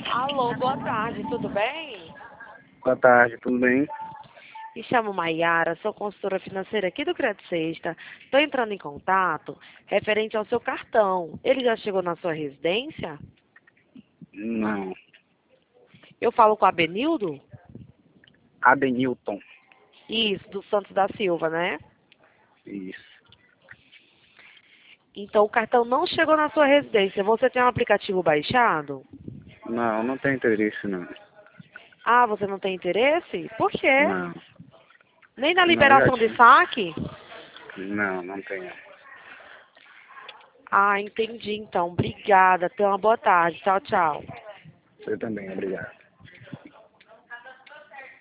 Alô, boa tarde, tudo bem? Boa tarde, tudo bem? Me chamo Maiara, sou consultora financeira aqui do Crédito Sexta. Estou entrando em contato referente ao seu cartão. Ele já chegou na sua residência? Não. Eu falo com a Benildo? Adenilton. Isso, do Santos da Silva, né? Isso. Então o cartão não chegou na sua residência. Você tem um aplicativo baixado? Não, não tem interesse, não. Ah, você não tem interesse? Por quê? Não. Nem na Não, já liberação de tinha. saque? Não, não tenho. Ah, entendi então. Obrigada. Tenha uma boa tarde. Tchau, tchau. Você também, obrigado.